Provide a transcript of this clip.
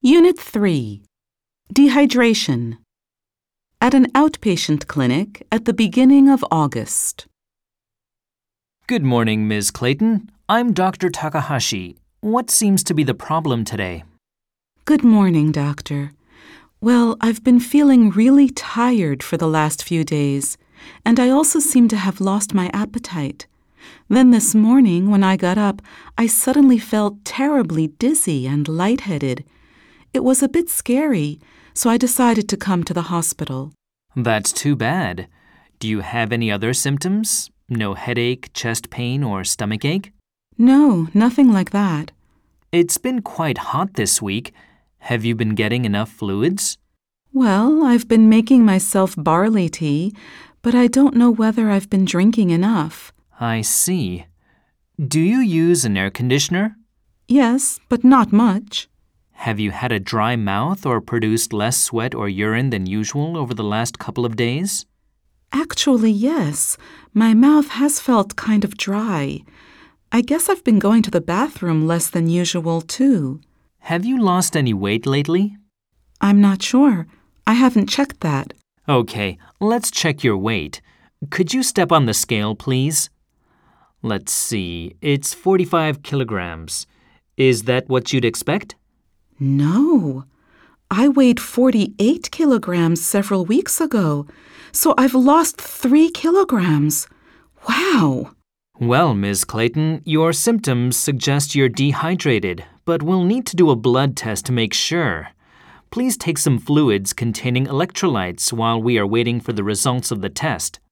Unit 3. Dehydration. At an outpatient clinic at the beginning of August. Good morning, Ms. Clayton. I'm Dr. Takahashi. What seems to be the problem today? Good morning, doctor. Well, I've been feeling really tired for the last few days, and I also seem to have lost my appetite. Then this morning, when I got up, I suddenly felt terribly dizzy and lightheaded. It was a bit scary, so I decided to come to the hospital. That's too bad. Do you have any other symptoms? No headache, chest pain, or stomach ache? No, nothing like that. It's been quite hot this week. Have you been getting enough fluids? Well, I've been making myself barley tea, but I don't know whether I've been drinking enough. I see. Do you use an air conditioner? Yes, but not much. Have you had a dry mouth or produced less sweat or urine than usual over the last couple of days? Actually, yes. My mouth has felt kind of dry. I guess I've been going to the bathroom less than usual, too. Have you lost any weight lately? I'm not sure. I haven't checked that. Okay, let's check your weight. Could you step on the scale, please? Let's see, it's 45 kilograms. Is that what you'd expect? No. I weighed 48 kilograms several weeks ago, so I've lost 3 kilograms. Wow! Well, Ms. Clayton, your symptoms suggest you're dehydrated, but we'll need to do a blood test to make sure. Please take some fluids containing electrolytes while we are waiting for the results of the test.